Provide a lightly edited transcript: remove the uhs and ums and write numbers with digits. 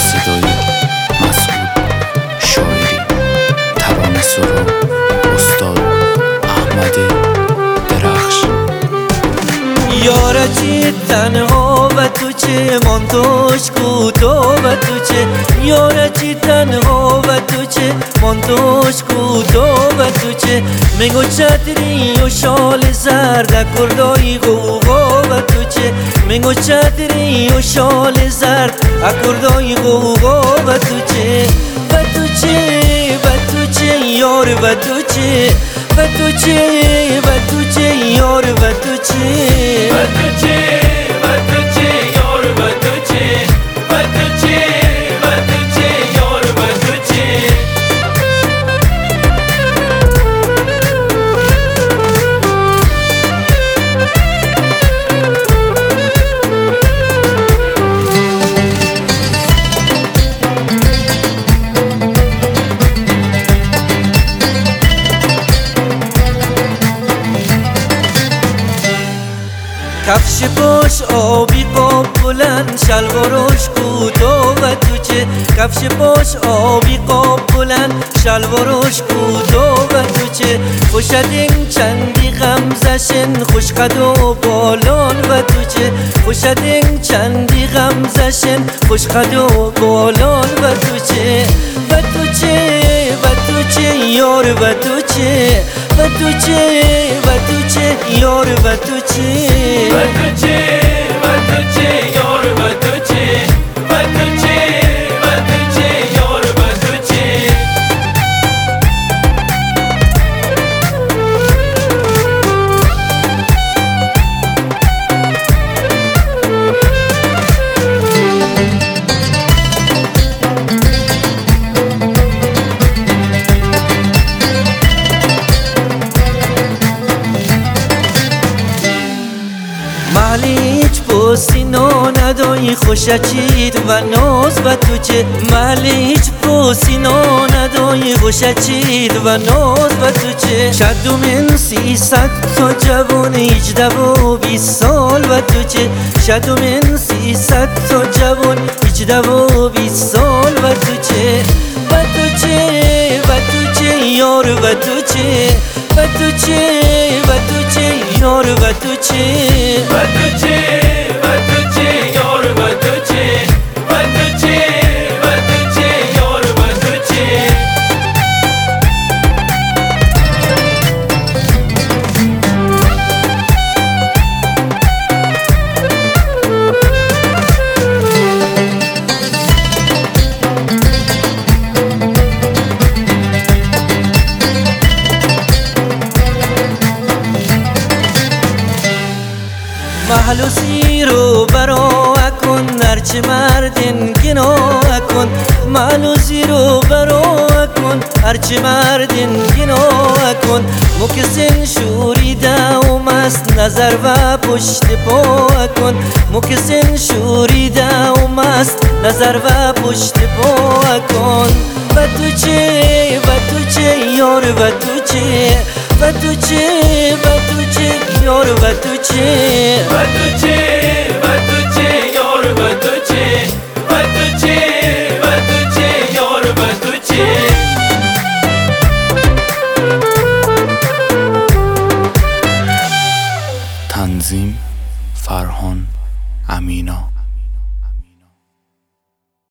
صدای مسعود شاعری، ترانه سرا استاد احمد درخش. یارچی تنها و تو چه مانتوش کوتاه و تو چه، یارچی تنها و تو چه مانتوش کوتاه و تو چه، میگو چتری و شال زرد اکردای غوغا و تو چه، میگو چتری و شال زرد اکردای غوغا و تو چه، و تو چه و تو چه یار و تو چه، و تو چه و تو چه یار و تو چه، و تو چه و تو چه یار و تو چه، و تو چه و تو چه یار و تو چه. کفش پاش آبی قاب بلند شلوارش کوتاه و تو چه، کفش پاش آبی قاب بلند شلوارش کوتاه و تو چه، خوشت این چندی غمزشن خوش قد و بالان و تو چه، خوشت این چندی غمزشن خوش قد و بالان و تو چه، و تو چه و تو چه یار و تو چه، و تو چه و تو چه یار و تو چه، و تو چه و تو چه یار و تو چه، و تو چه و تو چه یار و تو چه. مالیچ پوسینو ندای خوشچید و ناز و تو چه، مالیچ پوسینو ندای خوشچید و ناز و تو چه، شدو من 300 تا جوان 18 و 20 سال و تو چه، شدو من 300 تا جوان 18 و 20 سال و تو چه، و تو چه و تو چه یار و تو چه، و تو چه و تو چه یار و تو چه، و تو چه و تو چه یار و تو چه، و تو چه و تو چه یار و تو چه. محل و زیر و برا کن هرچه مردین گناه کن، محل و زیر و برا کن هرچه مردین گناه کن، مکسن شوریده و مست نظر و پشت پا کن، مکسن شوریده و مست نظر و پشت پا کن، و تو چه و تو چه یار و تو چه، و تو چه و تو چه یار و تو چه، و تو چه